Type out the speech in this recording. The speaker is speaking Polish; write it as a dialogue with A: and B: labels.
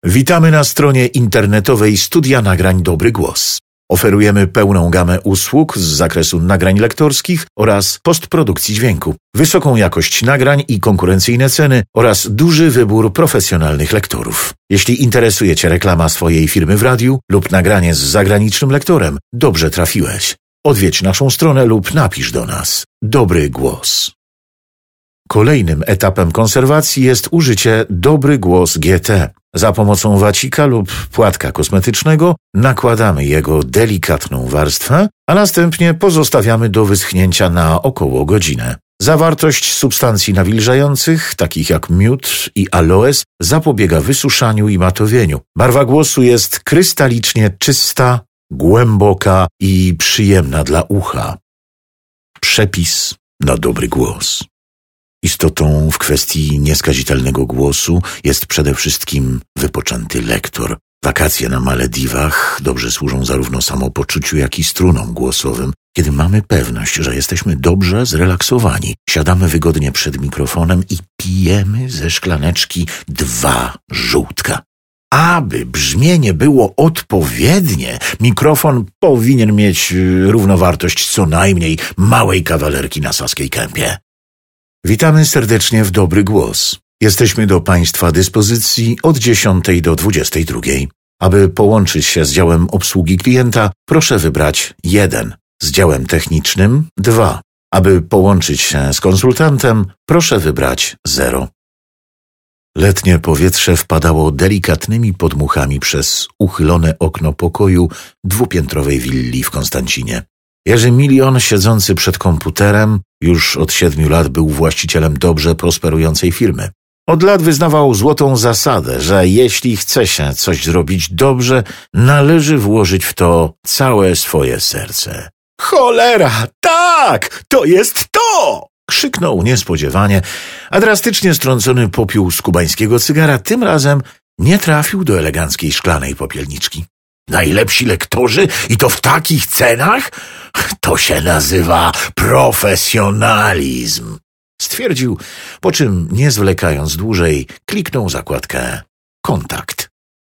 A: Witamy na stronie internetowej Studia Nagrań Dobry Głos. Oferujemy pełną gamę usług z zakresu nagrań lektorskich oraz postprodukcji dźwięku, wysoką jakość nagrań i konkurencyjne ceny oraz duży wybór profesjonalnych lektorów. Jeśli interesuje Cię reklama swojej firmy w radiu lub nagranie z zagranicznym lektorem, dobrze trafiłeś. Odwiedź naszą stronę lub napisz do nas. Dobry Głos. Kolejnym etapem konserwacji jest użycie Dobry Głos GT. Za pomocą wacika lub płatka kosmetycznego nakładamy jego delikatną warstwę, a następnie pozostawiamy do wyschnięcia na około godzinę. Zawartość substancji nawilżających, takich jak miód i aloes, zapobiega wysuszaniu i matowieniu. Barwa głosu jest krystalicznie czysta, głęboka i przyjemna dla ucha. Przepis na dobry głos. Istotą w kwestii nieskazitelnego głosu jest przede wszystkim wypoczęty lektor. Wakacje na Malediwach dobrze służą zarówno samopoczuciu, jak i strunom głosowym. Kiedy mamy pewność, że jesteśmy dobrze zrelaksowani, siadamy wygodnie przed mikrofonem i pijemy ze szklaneczki 2 żółtka. Aby brzmienie było odpowiednie, mikrofon powinien mieć równowartość co najmniej małej kawalerki na Saskiej Kępie. Witamy serdecznie w Dobry Głos. Jesteśmy do Państwa dyspozycji od 10 do 22. Aby połączyć się z działem obsługi klienta, proszę wybrać 1. Z działem technicznym 2. Aby połączyć się z konsultantem, proszę wybrać 0. Letnie powietrze wpadało delikatnymi podmuchami przez uchylone okno pokoju 2-piętrowej willi w Konstancinie. Jerzy Milion, siedzący przed komputerem, już od 7 lat był właścicielem dobrze prosperującej firmy. Od lat wyznawał złotą zasadę, że jeśli chce się coś zrobić dobrze, należy włożyć w to całe swoje serce. Cholera, tak, to jest to! Krzyknął niespodziewanie, a drastycznie strącony popiół z kubańskiego cygara tym razem nie trafił do eleganckiej szklanej popielniczki. Najlepsi lektorzy i to w takich cenach? To się nazywa profesjonalizm, stwierdził, po czym nie zwlekając dłużej kliknął zakładkę kontakt.